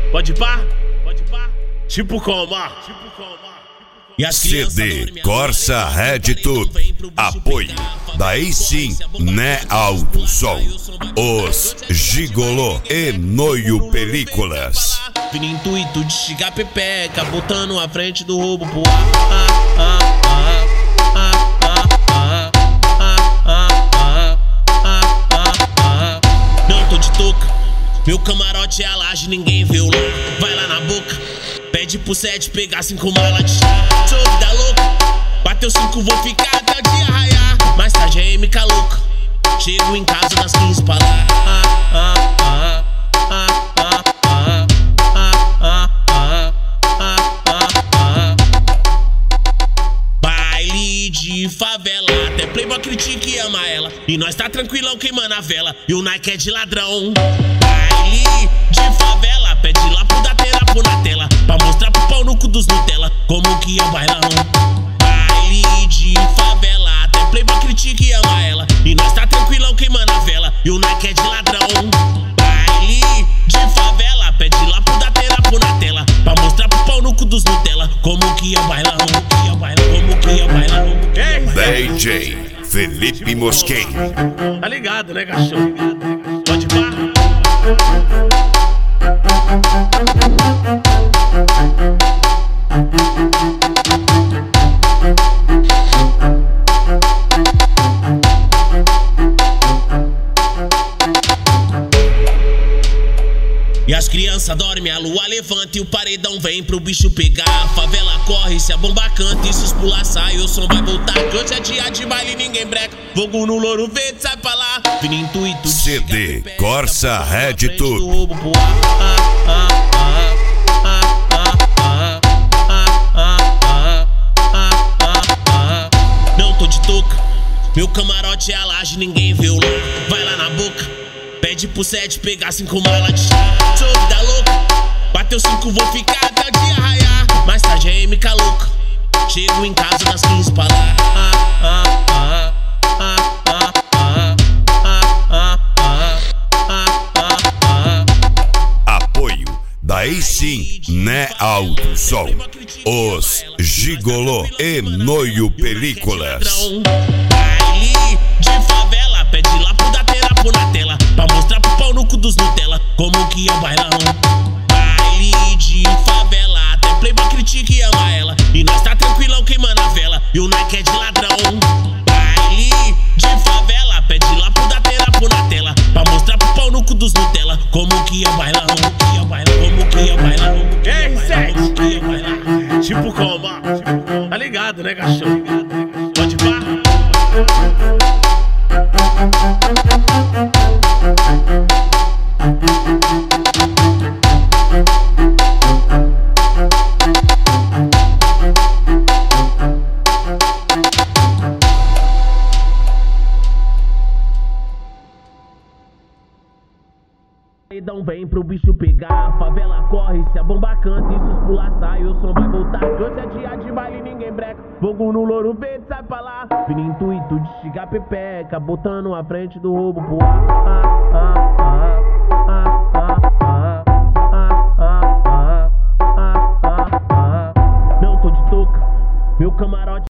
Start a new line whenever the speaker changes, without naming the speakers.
pode pá, tipo como? E as
CD Corsa Red Tube, apoio, daí sim, né alto som, os Gigolô e Noio Películas.
Vim no intuito de chegar pepeca, botando a frente do roubo pro ar. Não tô de touca, meu camarote é a laje, ninguém vê o louco. Vai lá na boca, pede pro Sete pegar 5 malas de chá. Sou vida louca, bateu 5, vou ficar até o dia raiar. Mais tarde é MK louca, chego em casa nas 15 pra lá. Baile de favela, até playboy critica e ama ela. E nós tá tranquilão queimando a vela, e o Nike é de ladrão. Baile de favela, pede lá pro Datena pôr na tela, pra mostrar pro pau no cu dos Nutella como que é o bailão. Baile de favela, até playboy critica e ama ela. E nós tá tranquilão queimando a vela, e o Nike é de ladrão. Baile de favela, pede lá pro Datena pôr na tela, pra mostrar pro pau no cu dos Nutella como que é o bailão, como que é o bailão.
DJ Felipe Mosquem.
Tá ligado, né, cachorro? Pode pá. E as crianças dormem, a lua levanta e o paredão vem pro bicho pegar. A favela corre, se a bomba canta e se os pula sai, o som vai voltar. Que hoje é dia de baile, ninguém breca. Fogo no louro verde, sai pra lá. Vim no intuito de
CD Corsa Red Tube.
Não tô de touca, meu camarote é a laje, ninguém vê o louco. Vai lá na boca, pede pro Sete pegar 5 malas de chá. Sou vida louca, bateu 5, vou ficar até o dia raiar. Mais tarde é MK louca, chego em casa nas 15 pra lá.
Apoio, daí sim, né alto som, os Gigolô e Noio Películas.
Baile de favela, pede lá pro Datena pôr na tela, pra mostrar pro pau no cu dos Nutella como que é o bailão. Baile de favela, até playboy critica e ama ela. E nós tá tranquilão queimando a vela, e o Nike é de ladrão. Baile de favela, pede lá pro Datena pôr na tela, pra mostrar pro pau no cu dos Nutella como que é o bailão, como que é o bailão. Ei, Sete, tipo como? Tá ligado, né, cachorro? Pode pá. Paredão vem pro bicho pegar, a favela corre, se a bomba canta e se os pula sai, o som vai voltar. Que hoje é dia de baile, ninguém breca. Fogo no louro verde, sai pra lá. Vim no intuito de chegar pepeca, botando a frente do roubo pro ar.